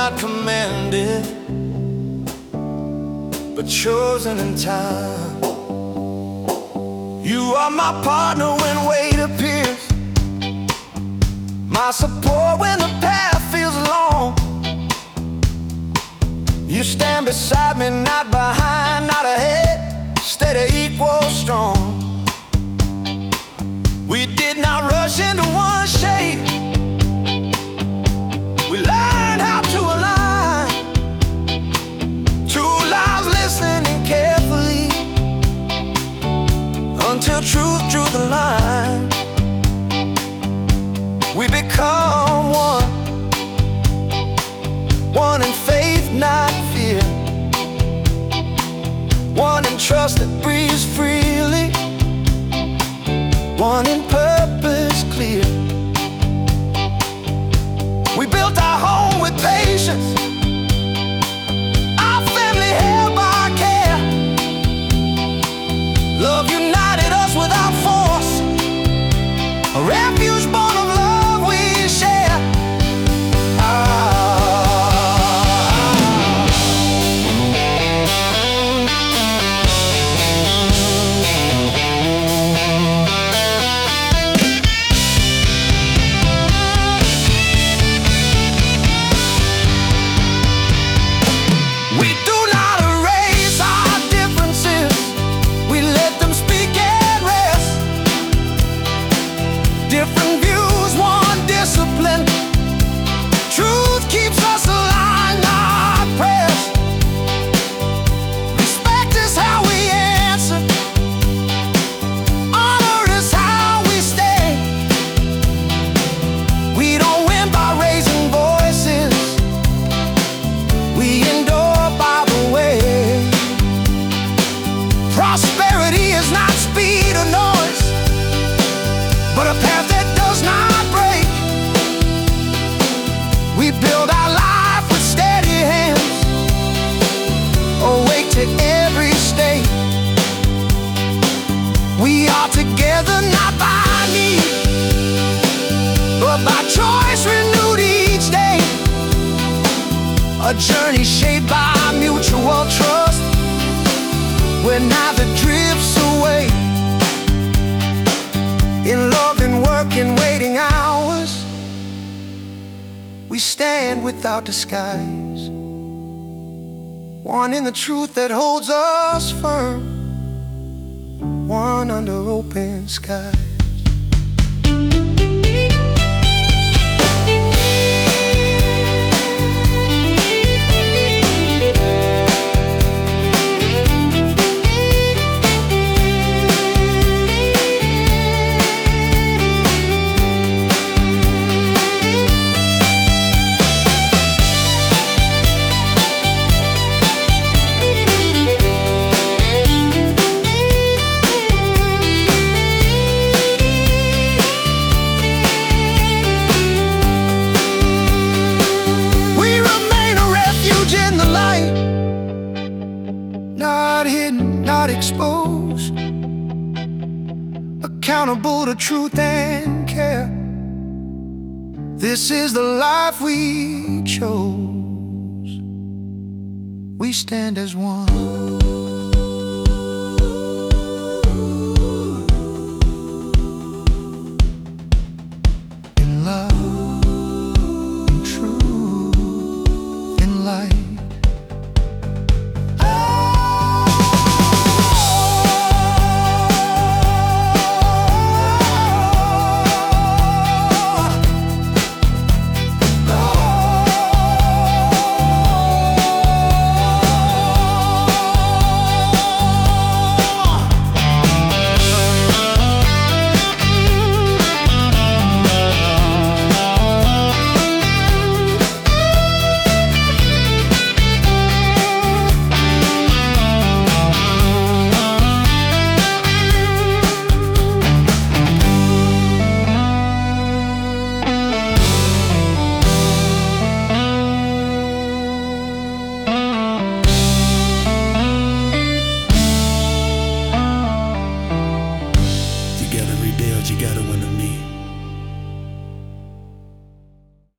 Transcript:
not commanded, but chosen in time. You are my partner when weight appears, my support when the path feels long. You stand beside me, not behind, not ahead, steady, equal, strong. We did not rush into one shape. We learned how to align, two lives listening carefully, until truth drew the line. We become one, one in faith, not fear, one in trust that breathes freely, one in purpose clear. We built our home with patience, our family held by care. Love united us without force, a refuge born of love we share. We do not erase our differences, we let them speak and rest. Different views, one discipline, truth keeps us aligned, not pressed. Respect is how we answer, honor is how we stay. We don't win by raising voices, we endure by the way. Prosperity is not speed or noise, but a path that does not break. We build our life with steady hands, awake to every state. We are together not by need, but by choice renewed each day. A journey shaped by mutual trust, where neither drifts away. In love and work and waiting hours, we stand without disguise, one in the truth that holds us firm, one under open skies. Not hidden, not exposed, accountable to truth and care. This is the life we chose. We stand as one. In love, in truth, in light. You gotta win the